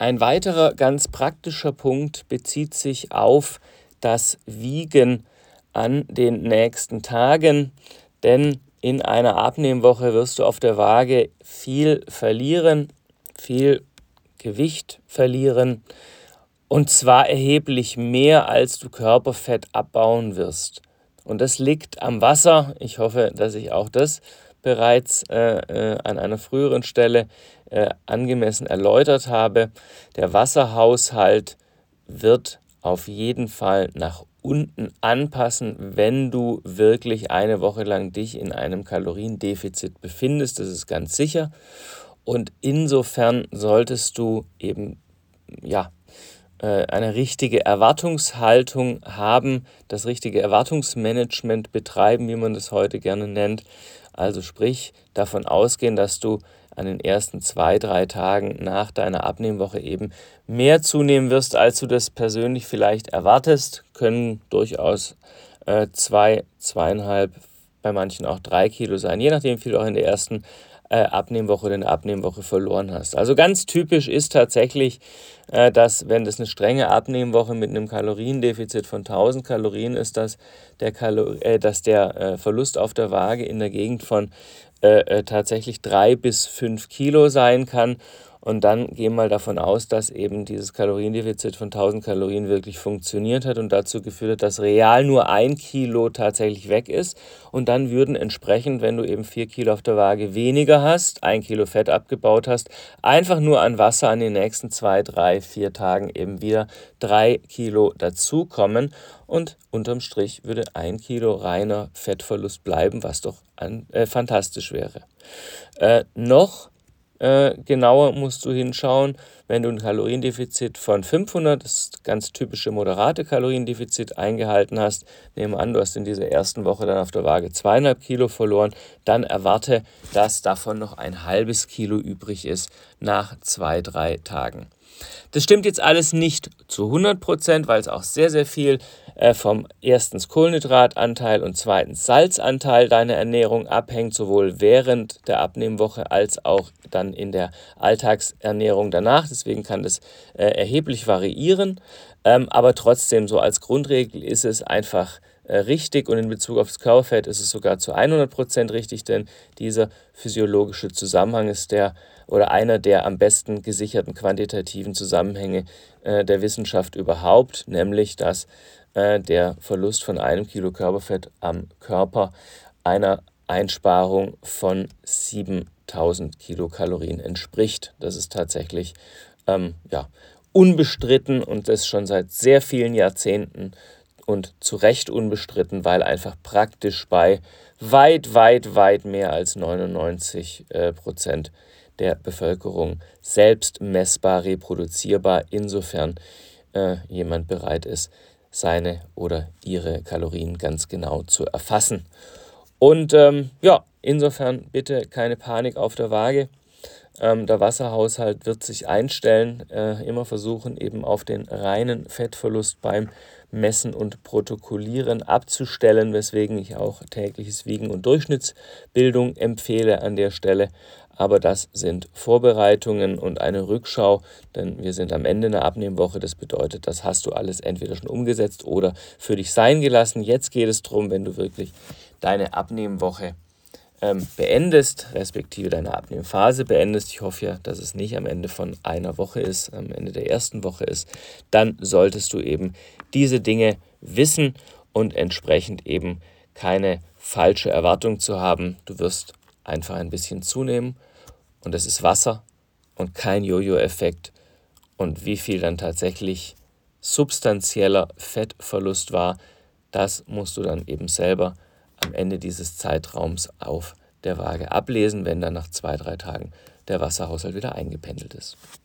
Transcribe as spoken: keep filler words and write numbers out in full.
Ein weiterer ganz praktischer Punkt bezieht sich auf das Wiegen an den nächsten Tagen, denn in einer Abnehmwoche wirst du auf der Waage viel verlieren, viel Gewicht verlieren, und zwar erheblich mehr, als du Körperfett abbauen wirst. Und das liegt am Wasser. Ich hoffe, dass ich auch das bereits äh, äh, an einer früheren Stelle äh, angemessen erläutert habe. Der Wasserhaushalt wird auf jeden Fall nach unten anpassen, wenn du wirklich eine Woche lang dich in einem Kaloriendefizit befindest. Das ist ganz sicher. Und insofern solltest du eben ja eine richtige Erwartungshaltung haben, das richtige Erwartungsmanagement betreiben, wie man das heute gerne nennt. Also sprich, davon ausgehen, dass du an den ersten zwei, drei Tagen nach deiner Abnehmwoche eben mehr zunehmen wirst, als du das persönlich vielleicht erwartest. Können durchaus äh, zwei, zweieinhalb, bei manchen auch drei Kilo sein, je nachdem, wie viel du auch in der ersten äh, Abnehmwoche oder in der Abnehmwoche verloren hast. Also ganz typisch ist tatsächlich, äh, dass, wenn das eine strenge Abnehmwoche mit einem Kaloriendefizit von tausend Kalorien ist, dass der, Kalor- äh, dass der äh, Verlust auf der Waage in der Gegend von äh, äh, tatsächlich drei bis fünf Kilo sein kann. Und dann gehen wir mal davon aus, dass eben dieses Kaloriendefizit von tausend Kalorien wirklich funktioniert hat und dazu geführt hat, dass real nur ein Kilo tatsächlich weg ist. Und dann würden entsprechend, wenn du eben vier Kilo auf der Waage weniger hast, ein Kilo Fett abgebaut hast, einfach nur an Wasser an den nächsten zwei, drei, vier Tagen eben wieder drei Kilo dazukommen. Und unterm Strich würde ein Kilo reiner Fettverlust bleiben, was doch an, äh, fantastisch wäre. Äh, noch Äh, genauer musst du hinschauen, wenn du ein Kaloriendefizit von fünfhundert, das ganz typische moderate Kaloriendefizit, eingehalten hast. Nehmen wir an, du hast in dieser ersten Woche dann auf der Waage zweieinhalb Kilo verloren, dann erwarte, dass davon noch ein halbes Kilo übrig ist nach zwei, drei Tagen. Das stimmt jetzt alles nicht zu hundert Prozent, weil es auch sehr, sehr viel äh, vom erstens Kohlenhydratanteil und zweitens Salzanteil deiner Ernährung abhängt, sowohl während der Abnehmwoche als auch dann in der Alltagsernährung danach. Deswegen kann das äh, erheblich variieren, ähm, aber trotzdem so als Grundregel ist es einfach äh, richtig, und in Bezug auf das Körperfett ist es sogar zu hundert Prozent richtig, denn dieser physiologische Zusammenhang ist der oder einer der am besten gesicherten quantitativen Zusammenhänge äh, der Wissenschaft überhaupt, nämlich dass äh, der Verlust von einem Kilo Körperfett am Körper einer Einsparung von siebentausend Kilokalorien entspricht. Das ist tatsächlich ähm, ja, unbestritten, und das schon seit sehr vielen Jahrzehnten und zu Recht unbestritten, weil einfach praktisch bei weit, weit, weit mehr als neunundneunzig Prozent der Bevölkerung selbst messbar, reproduzierbar, insofern äh, jemand bereit ist, seine oder ihre Kalorien ganz genau zu erfassen. Und ähm, ja, insofern bitte keine Panik auf der Waage. Ähm, der Wasserhaushalt wird sich einstellen, äh, immer versuchen, eben auf den reinen Fettverlust beim Messen und Protokollieren abzustellen, weswegen ich auch tägliches Wiegen und Durchschnittsbildung empfehle an der Stelle. Aber das sind Vorbereitungen und eine Rückschau, denn wir sind am Ende einer Abnehmwoche. Das bedeutet, das hast du alles entweder schon umgesetzt oder für dich sein gelassen. Jetzt geht es darum, wenn du wirklich deine Abnehmwoche ähm, beendest, respektive deine Abnehmphase beendest. Ich hoffe ja, dass es nicht am Ende von einer Woche ist, am Ende der ersten Woche ist. Dann solltest du eben diese Dinge wissen und entsprechend eben keine falsche Erwartung zu haben. Du wirst einfach ein bisschen zunehmen, und es ist Wasser und kein Jojo-Effekt. Und wie viel dann tatsächlich substanzieller Fettverlust war, das musst du dann eben selber am Ende dieses Zeitraums auf der Waage ablesen, wenn dann nach zwei, drei Tagen der Wasserhaushalt wieder eingependelt ist.